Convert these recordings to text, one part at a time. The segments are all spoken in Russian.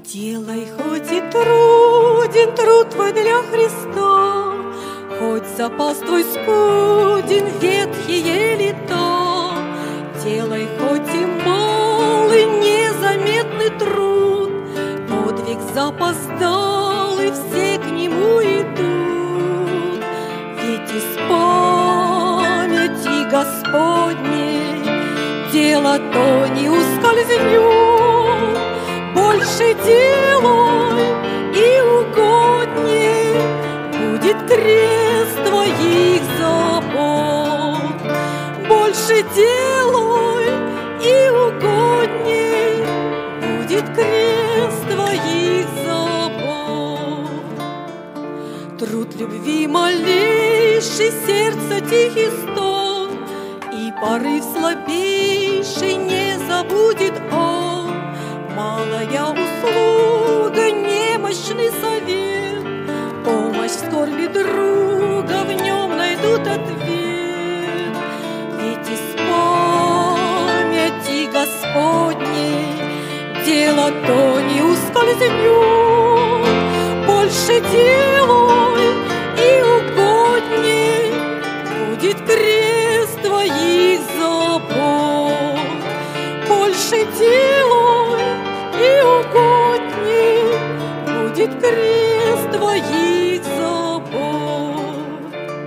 Делай, хоть и труден труд твой для Христа, хоть запас твой скуден, ветхие лета. Делай, хоть и малый, незаметный труд, подвиг запоздалый, все к нему идут. Ведь из памяти Господней дело то не ускользнет. Больше делай, и угодней будет крест твоих забот. Больше делай, и угодней будет крест твоих забот. Труд любви малейший, сердца тихий стон, и порыв слабейший не забудет он. Малая услуга, немощный совет, помощь в скорби друга, в нем найдут ответ. Ведь из памяти Господней дело то не ускользнет. Больше делай, и угодней будет крест твоих забот. Больше делай, и угодней будет крест твоих забот.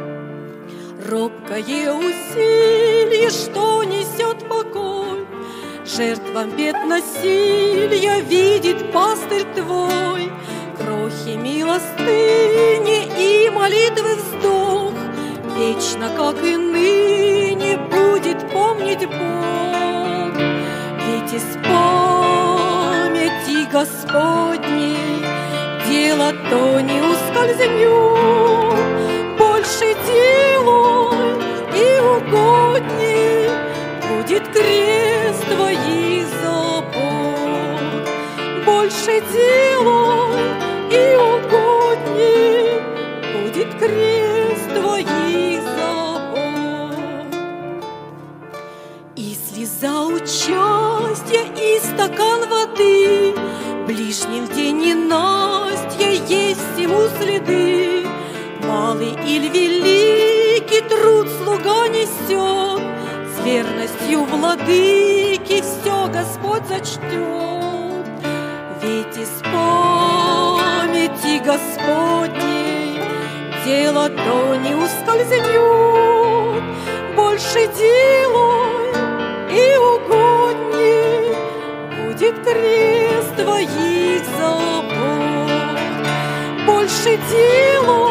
Робкое усилие, что несет покой, жертвам бед насилия видит пастырь твой. Крохи милостыни и молитвы вздох вечно, как и ныне, будет помнить Бог. Ведь из памяти Господней дело то не ускользнет. Больше делай, и угодней будет крест твоих забот. Больше делай, и угодней будет крест твоих забот. И слеза участия, и стакан воды, ближним в день ненастья есть всему следы. Малый или великий труд слуга несет, с верностью владыки все Господь зачтет. Ведь из памяти Господней дело то не ускользнет. Больше делай, и угодней будет крест твоих забот. Больше делай,